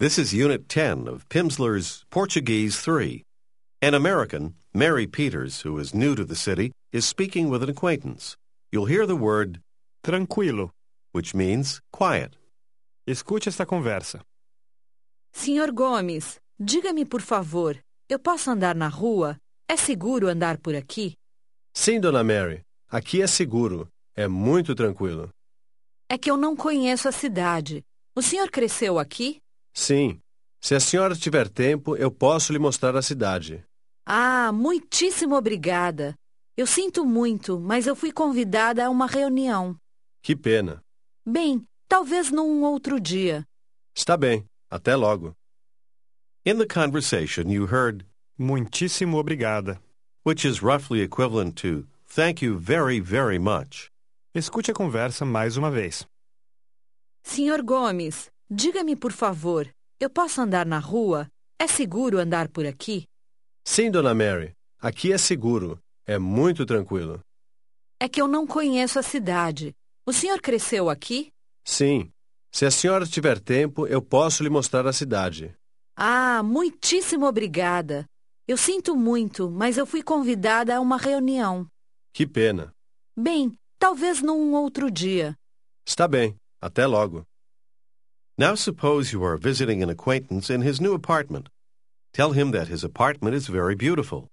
This is Unit 10 of Pimsleur's Portuguese 3. An American, Mary Peters, who is new to the city, is speaking with an acquaintance. You'll hear the word Tranquilo. which means quiet. Escute esta conversa. Senhor Gomes, diga-me por favor, eu posso andar na rua? É seguro andar por aqui? Sim, Dona Mary. Aqui é seguro. É muito tranquilo. É que eu não conheço a cidade. O senhor cresceu aqui? Sim. Se a senhora tiver tempo, eu posso lhe mostrar a cidade. Ah, muitíssimo obrigada. Eu sinto muito, mas eu fui convidada a uma reunião. Que pena. Bem, talvez num outro dia. Está bem. Até logo. In the conversation, you heard Muitíssimo obrigada. which is roughly equivalent to thank you very, very much. Escute a conversa mais uma vez. Senhor Gomes, diga-me por favor, eu posso andar na rua? É seguro andar por aqui? Sim, Dona Mary. Aqui é seguro. É muito tranquilo. É que eu não conheço a cidade. O senhor cresceu aqui? Sim. Se a senhora tiver tempo, eu posso lhe mostrar a cidade. Ah, muitíssimo obrigada. Eu sinto muito, mas eu fui convidada a uma reunião. Que pena. Bem, talvez num outro dia. Está bem. Até logo. Now suppose you are visiting an acquaintance in his new apartment. Tell him that his apartment is very beautiful.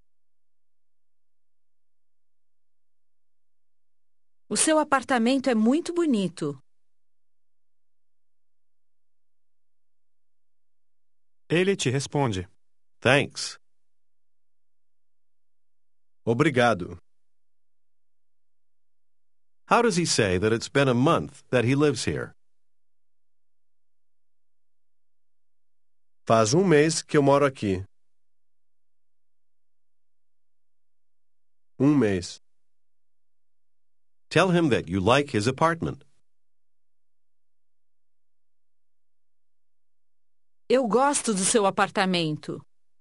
O seu apartamento é muito bonito. Ele te responde. Thanks. Obrigado. How does he say that it's been a month that he lives here? Faz um mês que eu moro aqui. Um mês. Tell him that you like his apartment. Eu gosto do seu apartamento.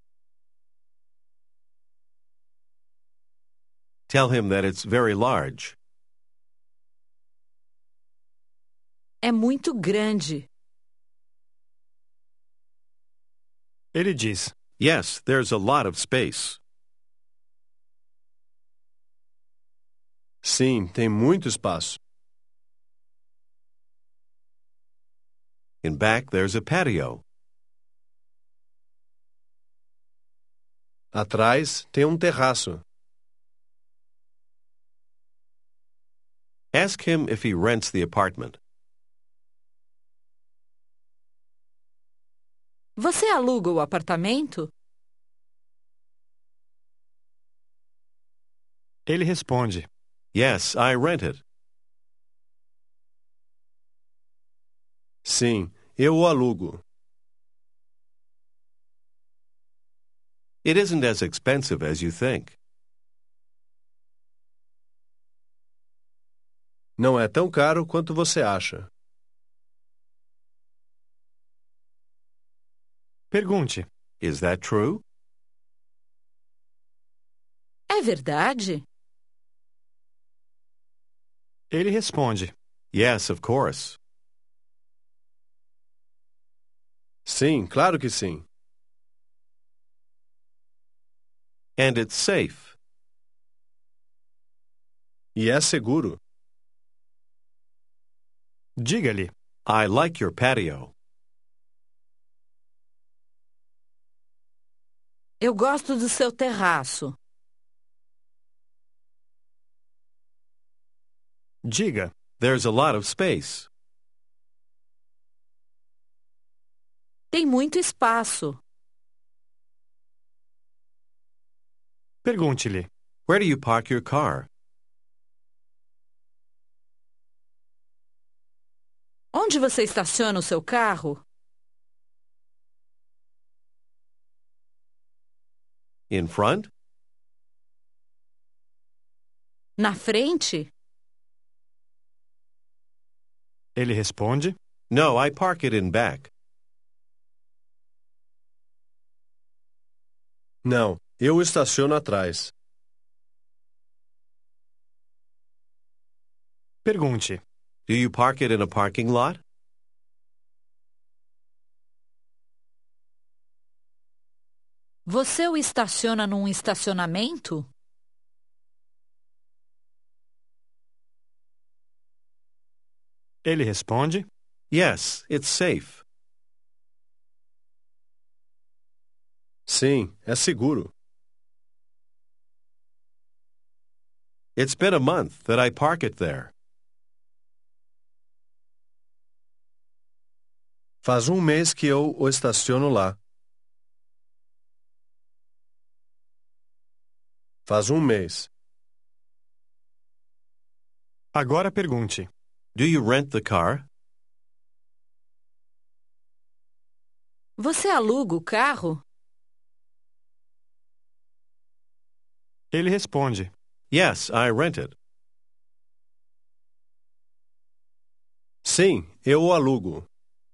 Tell him that it's very large. É muito grande. Ele diz. Yes, there's a lot of space. Sim, tem muito espaço. In back, there's a patio. Atrás tem um terraço. Ask him if he rents the apartment. Você aluga o apartamento? Ele responde. Yes, I rent it. Sim, eu o alugo. It isn't as expensive as you think. Não é tão caro quanto você acha. Pergunte. Is that true? É verdade? Ele responde. Yes, of course. Sim, claro que sim. And it's safe. E é seguro. Diga-lhe. I like your patio. Eu gosto do seu terraço. Diga. There's a lot of space. Tem muito espaço. Pergunte-lhe. Where do you park your car? Onde você estaciona o seu carro? In front? Na frente? Ele responde. No, I park it in back. Não, eu estaciono atrás. Pergunte. Do you park it in a parking lot? Você o estaciona num estacionamento? Ele responde: Yes, it's safe. Sim, é seguro. It's been a month that I park it there. Faz um mês que eu o estaciono lá. Faz um mês. Agora pergunte: Do you rent the car? Você aluga o carro? Ele responde: Yes, I rent it. Sim, eu o alugo.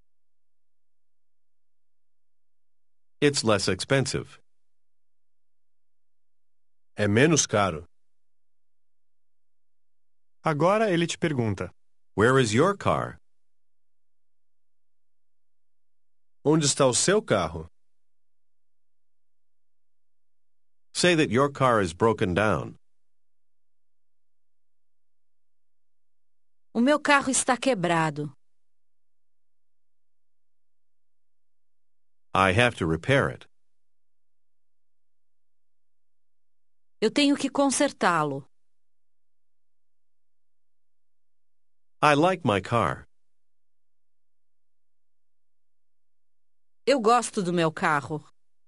It's less expensive. É menos caro. Agora ele te pergunta: Where is your car? Onde está o seu carro? Say that your car is broken down. O meu carro está quebrado. I have to repair it. Eu tenho que consertá-lo. I like my car. Eu gosto do meu carro.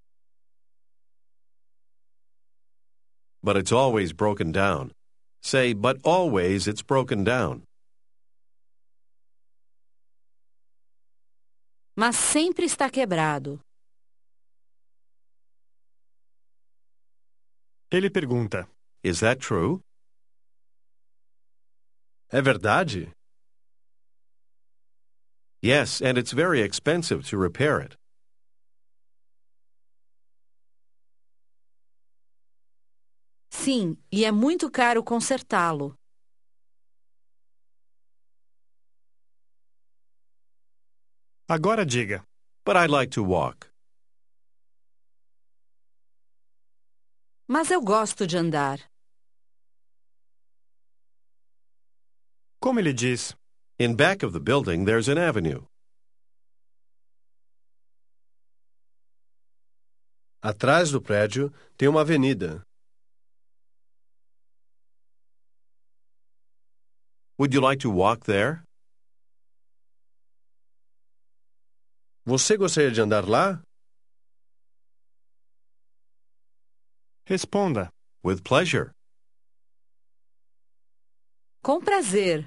But it's always broken down. Say, but always it's broken down. Mas sempre está quebrado. Ele pergunta: Is that true? É verdade? Yes, and it's very expensive to repair it. Sim, e é muito caro consertá-lo. Agora diga: But I'd like to walk. Mas eu gosto de andar. Como ele diz? In back of the building, there's an avenue. Atrás do prédio tem uma avenida. Would you like to walk there? Você gostaria de andar lá? Responda: With pleasure. Com prazer.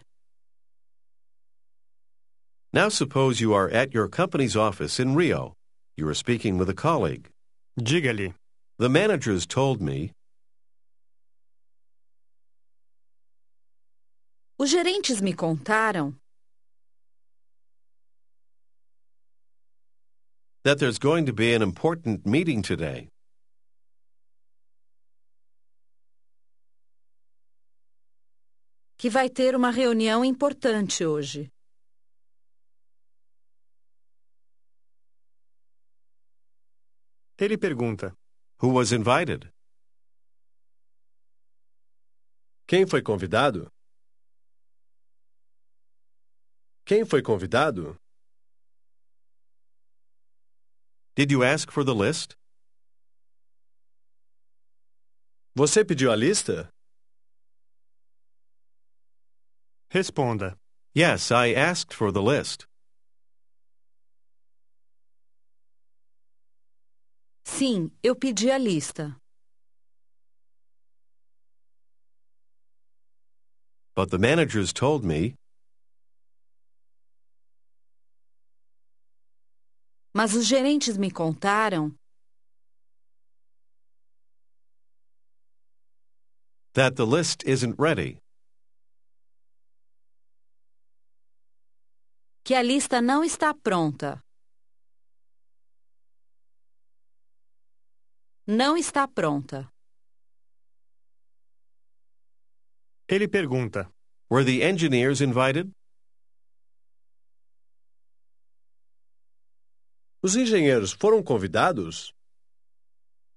Now suppose you are at your company's office in Rio. You are speaking with a colleague. Diga-lhe: The managers told me Os gerentes me contaram that there's going to be an important meeting today. que vai ter uma reunião importante hoje. Ele pergunta: Who was invited? Quem foi convidado? Quem foi convidado? Did you ask for the list? Você pediu a lista? Responda: Yes, I asked for the list. Sim, eu pedi a lista. But the managers told me Mas os gerentes me contaram that the list isn't ready. que a lista não está pronta. Não está pronta. Ele pergunta: Were the engineers invited? Os engenheiros foram convidados?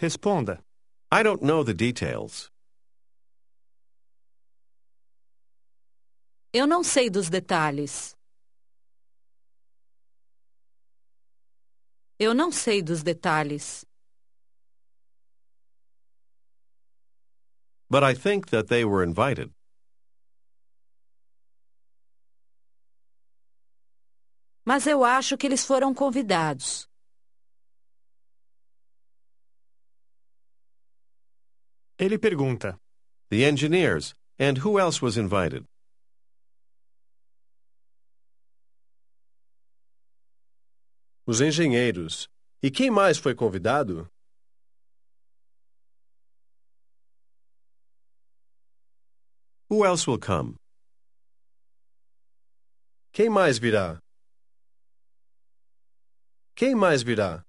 Responda. I don't know the details. Eu não sei dos detalhes. Eu não sei dos detalhes. But I think that they were invited. Mas eu acho que eles foram convidados. Ele pergunta. The engineers. And who else was invited? Os engenheiros. E quem mais foi convidado? Who else will come? Quem mais virá? Quem mais virá?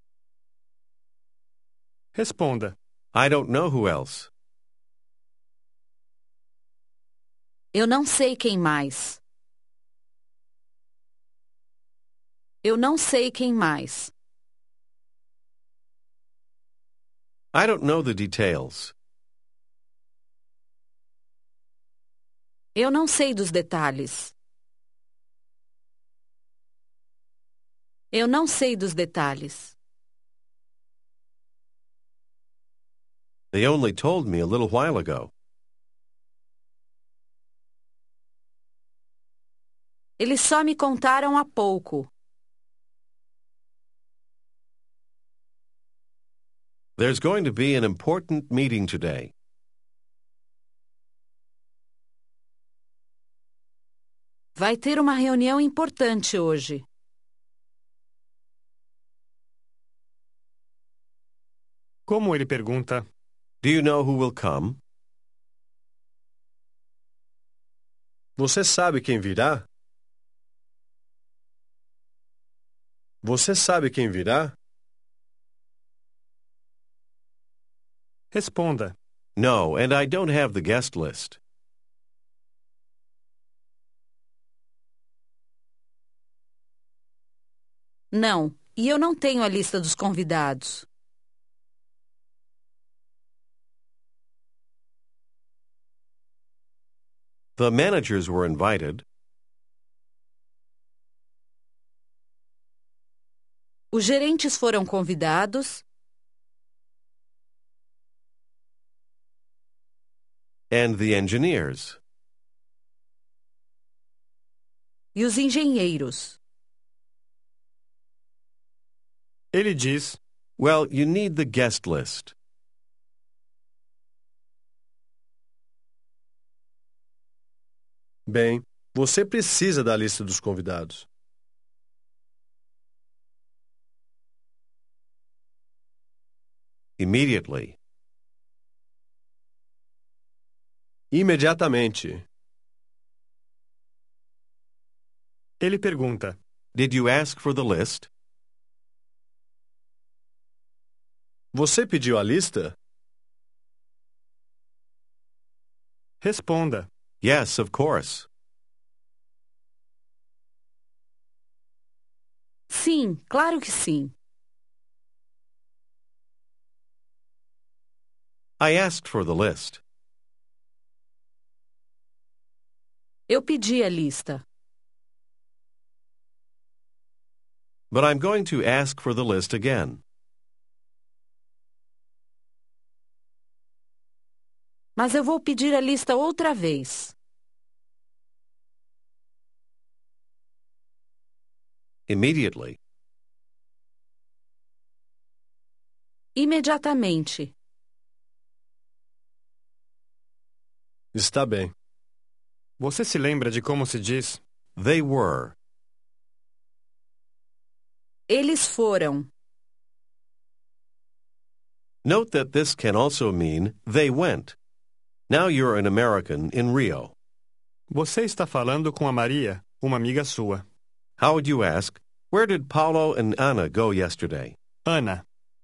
Responda. I don't know who else. Eu não sei quem mais. Eu não sei quem mais. I don't know the details. Eu não sei dos detalhes. Eu não sei dos detalhes. They only told me a little while ago. Eles só me contaram há pouco. There's going to be an important meeting today. Vai ter uma reunião importante hoje. Como ele pergunta. Do you know who will come? Você sabe quem virá? Você sabe quem virá? Responda. No, and I don't have the guest list. Não, e eu não tenho a lista dos convidados. The managers were invited. Os gerentes foram convidados. And the engineers. E os engenheiros. Ele diz. Well, you need the guest list. Bem, você precisa da lista dos convidados. Immediately. Imediatamente. Ele pergunta. Did you ask for the list? Você pediu a lista? Responda. Yes, of course. Sim, claro que sim. I asked for the list. Eu pedi a lista. But I'm going to ask for the list again. Mas eu vou pedir a lista outra vez. Immediately. Imediatamente. Está bem. Você se lembra de como se diz? They were. Eles foram. Note that this can also mean they went. Now you're an American in Rio. Você está falando com a Maria, uma amiga sua. How would you ask, where did Paulo and Anna go yesterday? Ana.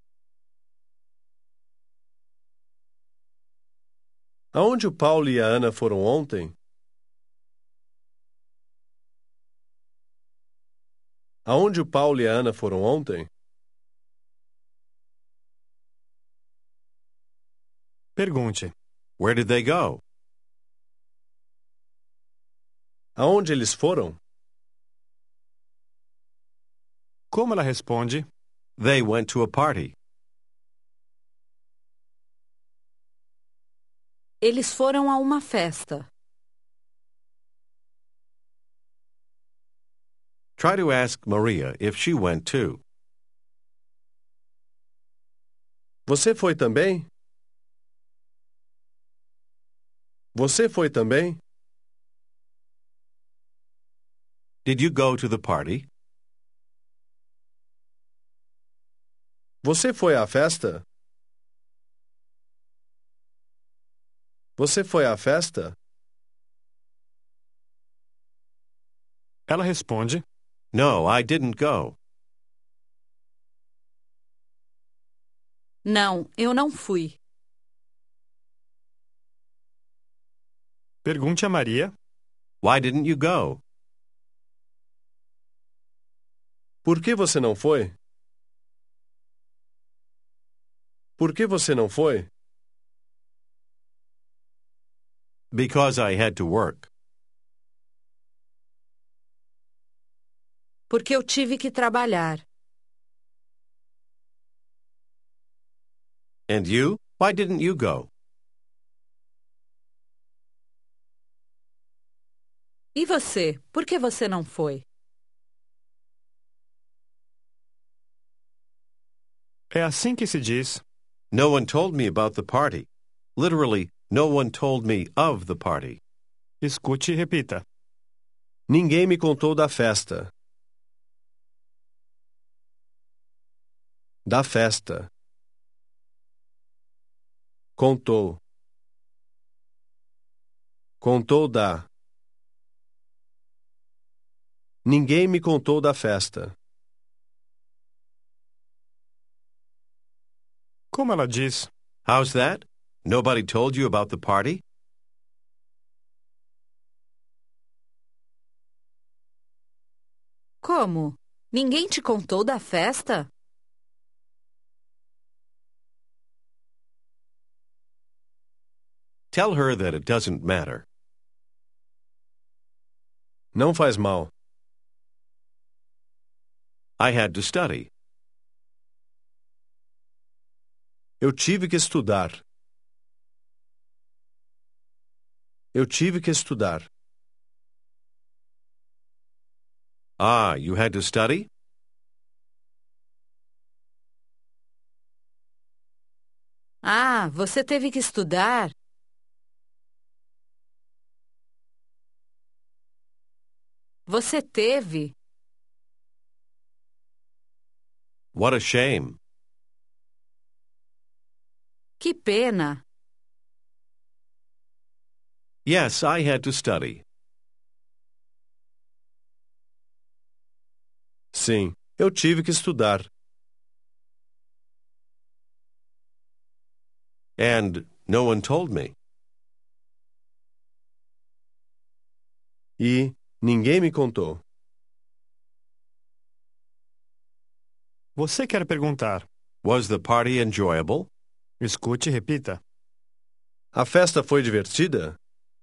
Aonde o Paulo e a Ana foram ontem? Aonde o Paulo e a Ana foram ontem? Pergunte. Where did they go? Aonde eles foram? Como ela responde? They went to a party. Eles foram a uma festa. Try to ask Maria if she went too. Você foi também? Você foi também? Did you go to the party? Você foi à festa? Você foi à festa? Ela responde. No, I didn't go. Não, eu não fui. Pergunte a Maria. Why didn't you go? Por que você não foi? Por que você não foi? Because I had to work. Porque eu tive que trabalhar. And you? Why didn't you go? E você? Por que você não foi? É assim que se diz. No one told me about the party. Literally, no one told me of the party. Escute e repita. Ninguém me contou da festa. Da festa. Contou. Contou da. Ninguém me contou da festa. Como ela diz? How's that? Nobody told you about the party? Como? Ninguém te contou da festa? Tell her that it doesn't matter. Não faz mal. I had to study. Eu tive que estudar. Eu tive que estudar. Ah, you had to study? Ah, você teve que estudar? Você teve? What a shame. Que pena! Yes, I had to study. Sim, eu tive que estudar. And no one told me. E ninguém me contou. Você quer perguntar. Was the party enjoyable? Escute e repita. A festa foi divertida?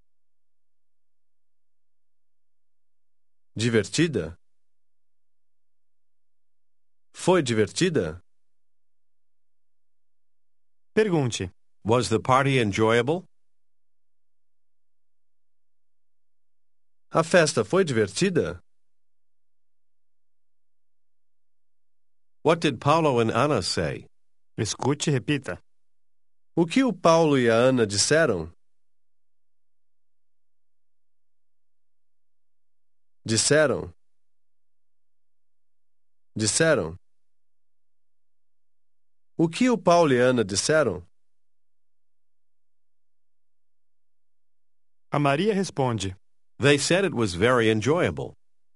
Divertida? Foi divertida? Pergunte. Was the party enjoyable? A festa foi divertida? What did Paulo and Anna say? Escute e repita. O que o Paulo e a Ana disseram? Disseram. Disseram. O que o Paulo e a Ana disseram? A Maria responde. They said it was very enjoyable.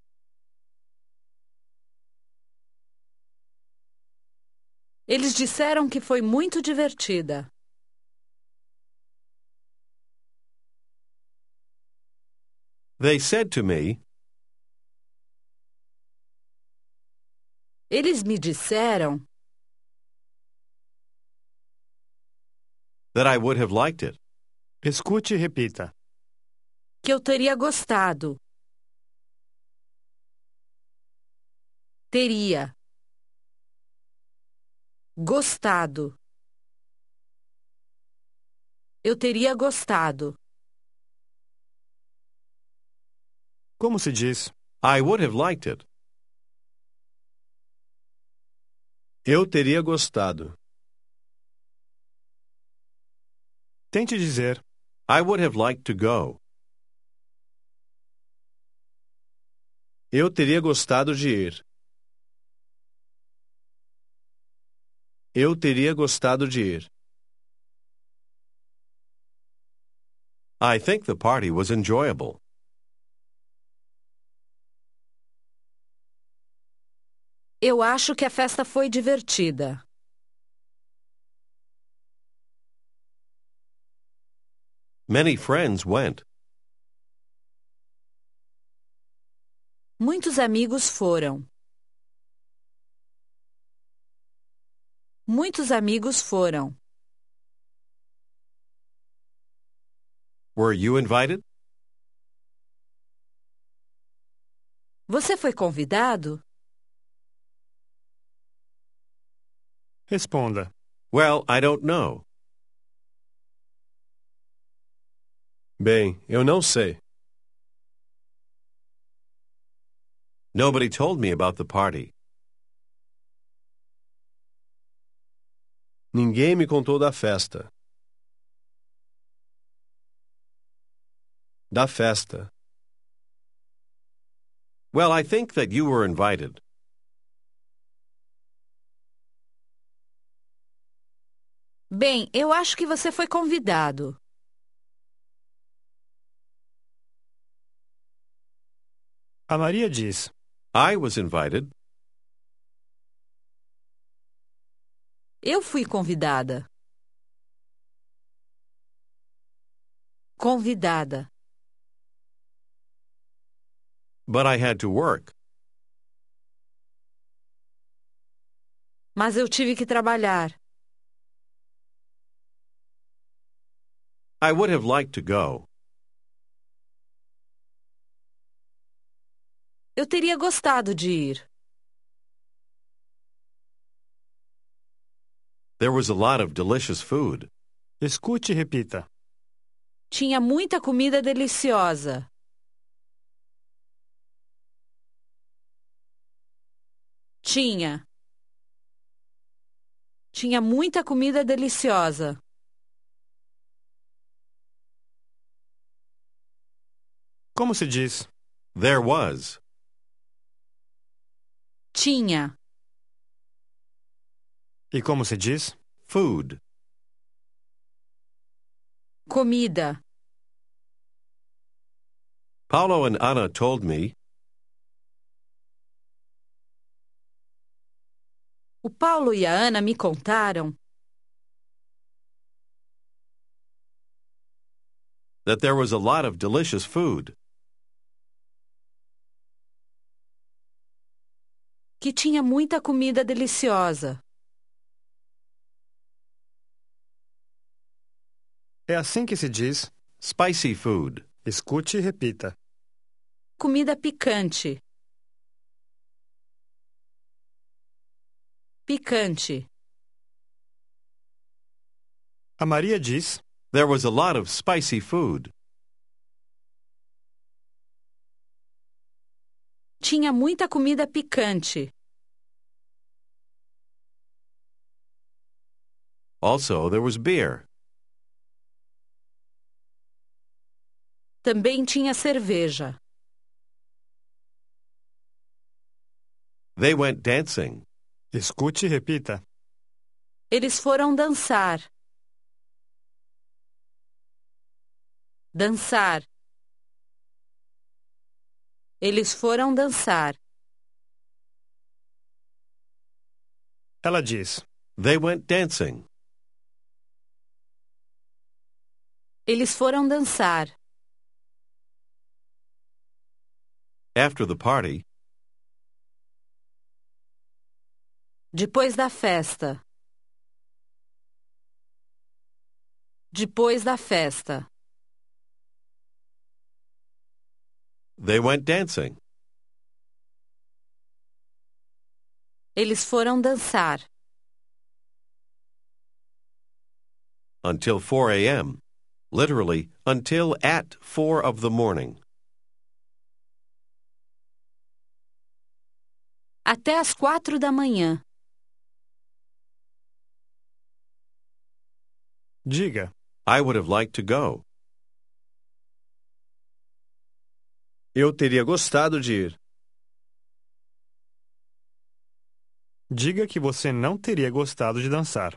Eles disseram que foi muito divertida. They said to me, Eles me disseram. That I would have liked it. Escute e repita. Que eu teria gostado. Teria. Gostado. Eu teria gostado. Como se diz? I would have liked it. Eu teria gostado. Tente dizer. I would have liked to go. Eu teria gostado de ir. Eu teria gostado de ir. I think the party was enjoyable. Eu acho que a festa foi divertida. Many friends went. Muitos amigos foram. Muitos amigos foram. Were you invited? Você foi convidado? Responda. Well, I don't know. Bem, eu não sei. Nobody told me about the party. Ninguém me contou da festa. Da festa. Well, I think that you were invited. Bem, eu acho que você foi convidado. A Maria diz. I was invited. Eu fui convidada. Convidada. But I had to work. Mas eu tive que trabalhar. I would have liked to go. Eu teria gostado de ir. There was a lot of delicious food. Escute e repita. Tinha muita comida deliciosa. Tinha. Tinha muita comida deliciosa. Como se diz? There was. Tinha. E como se diz? Food. Comida. Paulo and Anna told me O Paulo e a Ana me contaram that there was a lot of delicious food. que tinha muita comida deliciosa. É assim que se diz. Spicy food. Escute e repita. Comida picante. Picante. A Maria diz. There was a lot of spicy food. Tinha muita comida picante. Also, there was beer. Também tinha cerveja. They went dancing. Escute e repita. Eles foram dançar. Dançar. Eles foram dançar. Ela diz. They went dancing. Eles foram dançar. After the party, Depois da festa. Depois da festa. They went dancing. Eles foram dançar. Until 4 a.m. Literally, until at 4 of the morning. Até às 4 da manhã. Diga. I would have liked to go. Eu teria gostado de ir. Diga que você não teria gostado de dançar.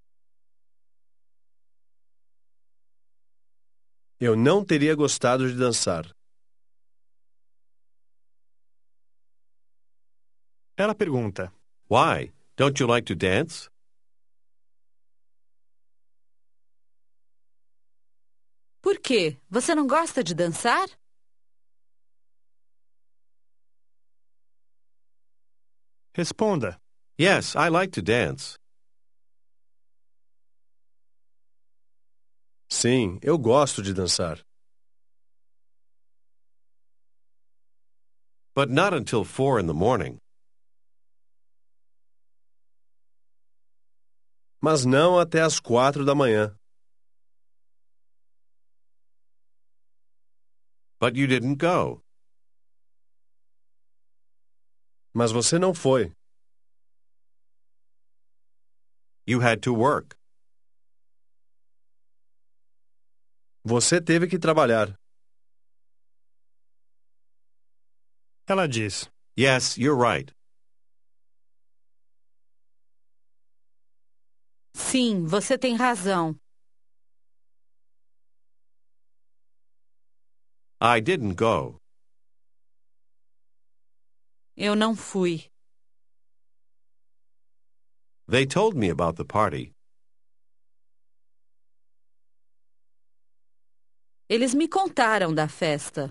Eu não teria gostado de dançar. Ela pergunta. Why? Don't you like to dance? Por quê? Você não gosta de dançar? Responda. Yes, I like to dance. Sim, eu gosto de dançar. But not until 4 in the morning. Mas não até às 4 da manhã. But you didn't go. Mas você não foi. You had to work. Você teve que trabalhar. Ela diz. Yes, you're right. Sim, você tem razão. I didn't go. Eu não fui. They told me about the party. Eles me contaram da festa.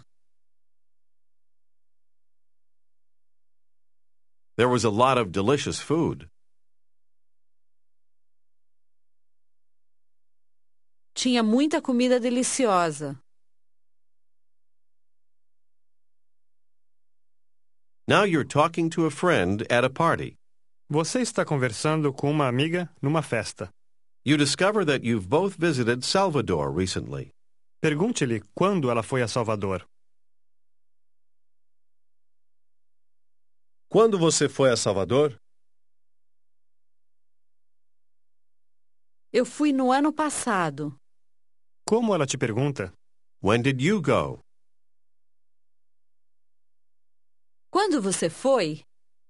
There was a lot of delicious food. Tinha muita comida deliciosa. Now you're talking to a friend at a party. Você está conversando com uma amiga numa festa. You discover that you've both visited Salvador recently. Pergunte-lhe quando ela foi a Salvador. Quando você foi a Salvador? Eu fui no ano passado. Como ela te pergunta? When did you go? Quando você foi?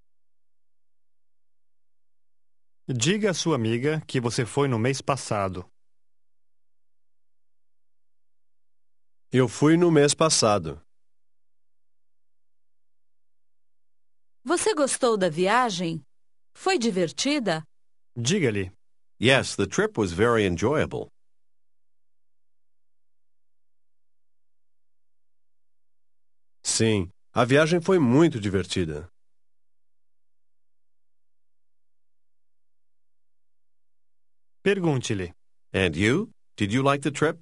Diga à sua amiga que você foi no mês passado. Eu fui no mês passado. Você gostou da viagem? Foi divertida? Diga-lhe. Yes, the trip was very enjoyable. Sim, a viagem foi muito divertida. Pergunte-lhe. And you? Did you like the trip?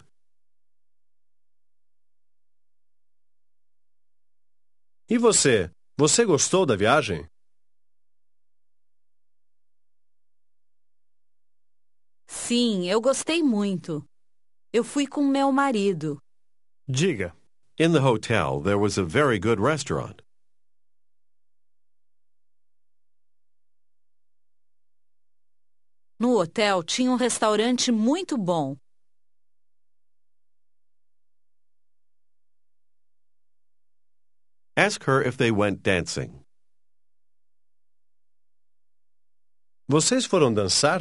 E você? Você gostou da viagem? Sim, eu gostei muito. Eu fui com meu marido. Diga. In the hotel, there was a very good restaurant. No hotel tinha um restaurante muito bom. Ask her if they went dancing. Vocês foram dançar?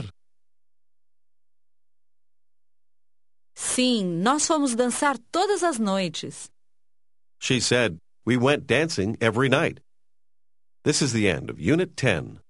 Sim, nós fomos dançar todas as noites. She said, we went dancing every night. This is the end of Unit 10.